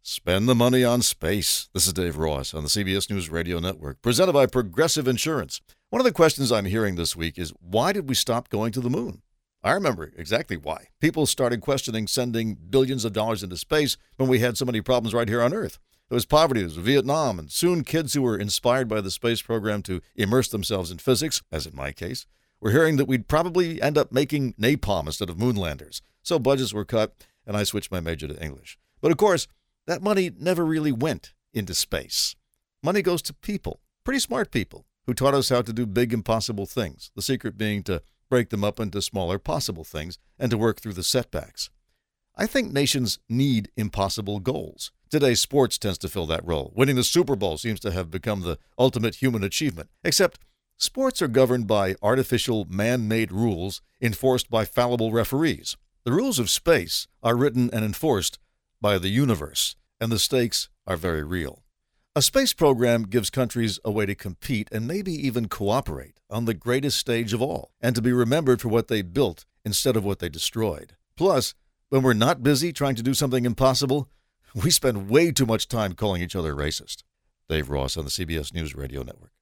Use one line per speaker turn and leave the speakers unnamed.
Spend the money on space. This is Dave Ross on the CBS News Radio Network, presented by Progressive Insurance. One of the questions I'm hearing this week is, why did we stop going to the moon? I remember exactly why. People started questioning sending billions of dollars into space when we had so many problems right here on Earth. There was poverty, there was Vietnam, and soon kids who were inspired by the space program to immerse themselves in physics, as in my case, were hearing that we'd probably end up making napalm instead of moonlanders. So budgets were cut, and I switched my major to English. But of course, that money never really went into space. Money goes to people, pretty smart people, who taught us how to do big impossible things, the secret being to break them up into smaller possible things and to work through the setbacks. I think nations need impossible goals. Today, sports tends to fill that role. Winning the Super Bowl seems to have become the ultimate human achievement, except sports are governed by artificial man-made rules enforced by fallible referees. The rules of space are written and enforced by the universe, and the stakes are very real. A space program gives countries a way to compete and maybe even cooperate on the greatest stage of all, and to be remembered for what they built instead of what they destroyed. Plus, when we're not busy trying to do something impossible, we spend way too much time calling each other racist. Dave Ross on the CBS News Radio Network.